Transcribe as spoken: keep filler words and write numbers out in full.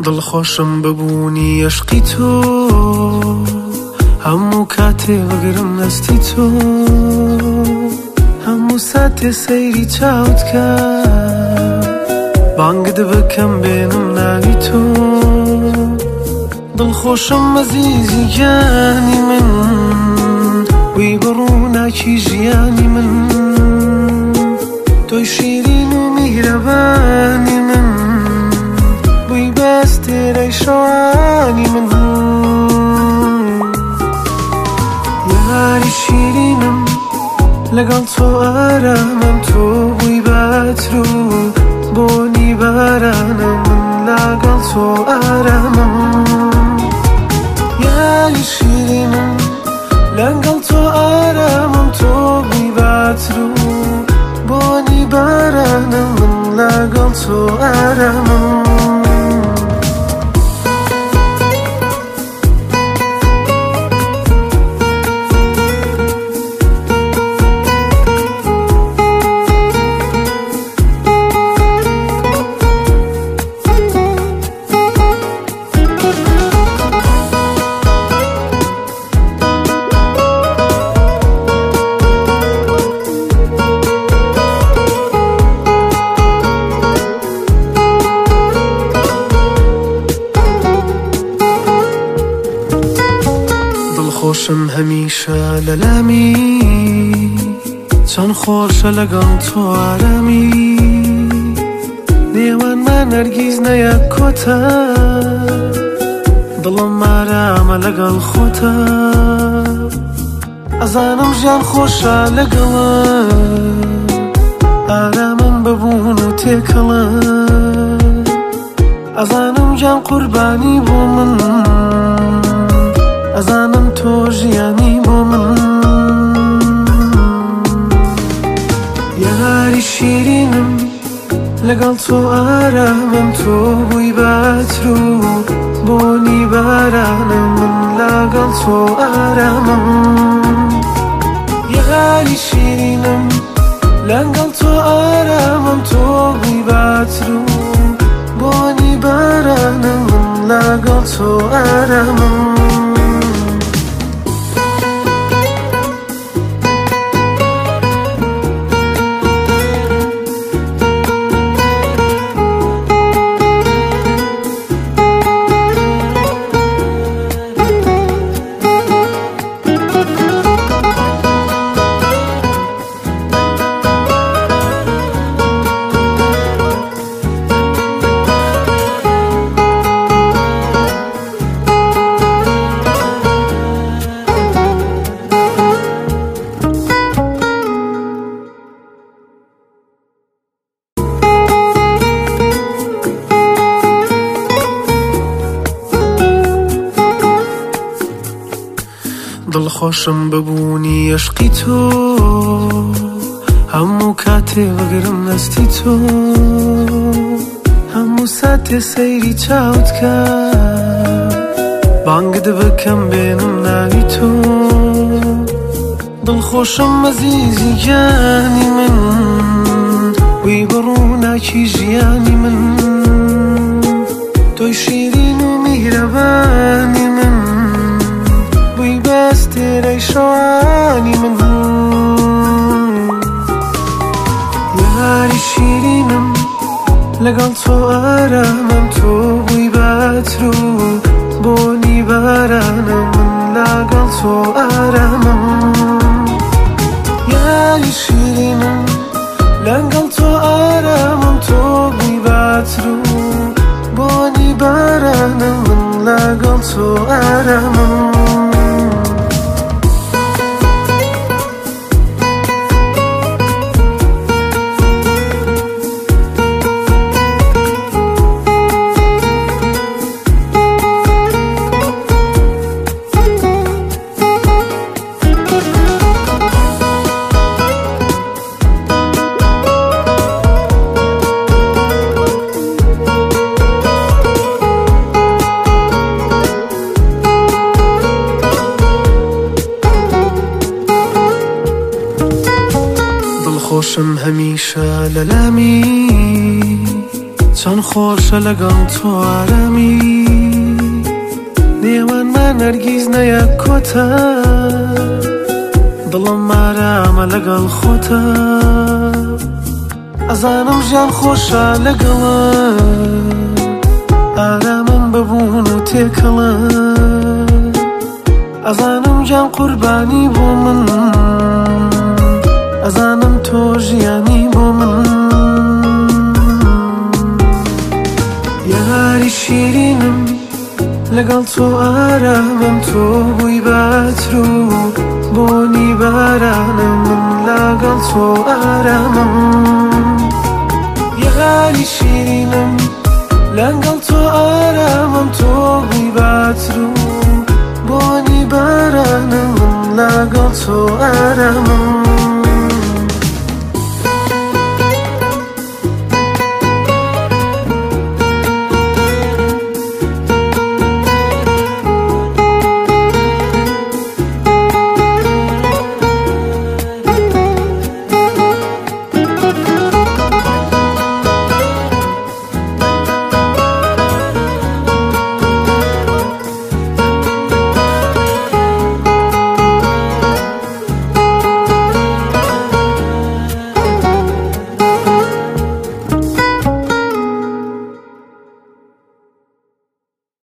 دڵخۆشم ببوونی عشقی تۆ هەموو کاتێ بگرم دەستی تۆ هەموو ساتێ سەیری چاوت کە بانگت بکەم بێنم ناوی تۆ دڵخۆشم عەزیزی گیانی من وی بڕووناکی ژیانی من تۆی شیرین و میهرەبانی من بووی بەستێرەی شەوانی من یاری شیرینم لەگەڵ تۆ ئارامم تۆ بووی بەتر و بۆنی بارانم من لەگەڵ تۆ ئارامم یاری شیرینم لەگەڵ تۆ ئارامم تۆ بووی بەتر و بۆنی بارانم من لەگەڵ تۆ ئارامم خۆشم هەمیشە لە لامی چەند خۆشە لەگەڵ تۆ ئارامی نێوانمان نەرگیز نەیەک کۆتە دڵم ئارامە لەگەڵ خۆتە ئەزانم ژیان خۆشە لەگەڵە ئارامم ببوون و تێکەڵە ئەزانم گیان قوربانی بۆ من ئەزانم تۆ ژیانی بۆ من یاری شیرینم لەگەڵ تۆ ئارامم تۆ بووی بەتر و بۆنی بارانم من لەگەڵ تۆ ئارامم یاری شیرینم لەگەڵ تۆ ئارامم تۆ بووی بەتر و بۆنی بارانم من لەگەڵ تۆ ئارامم دڵخۆشم ببوونی عشقی تۆ هەموو کاتێ بگرم دەستی تۆ هەموو ساتێ سەیری چاوت کە بانگت بکەم بێنم ناوی تۆ دڵخۆشم عەزیزی گیانی من وی بڕووناکی ژیانی من تۆی شیرین و میهرەبانی من بەستێرەی شەوانی من یاری شیرینم لەگەڵ تۆ ئارامم تۆ بووی بەتر و بۆنی بارانم من لەگەڵ تۆ ئارامم یاری شیرینم لەگەڵ تۆ ئارامم تۆ بووی بەتر و بۆنی بارانم من لەگەڵ تۆ ئارامم خۆشم هەمیشە لە لامی چەند خۆشە لەگەڵ تۆ ئارامی نێوانمان هەرگیز نەیەک کۆتە دڵم ئارامە لەگەڵ خۆتە ئەزانم ژیان خۆشە لەگەڵە ئارامم ببوون و تێکەڵە ئەزانم گیان قوربانی بۆ من ئەزانم تۆ ژیانی بۆ من یاری شیرینم لەگەڵ تۆ ئارامم تۆ بووی بەعتر و بۆنی بارانم من لەگەڵ تۆ ئارامم یاری شیرینم لەگەڵ تۆ ئارامم تۆ بووی بەعتر و بۆنی بارانم من لەگەڵ تۆ ئارامم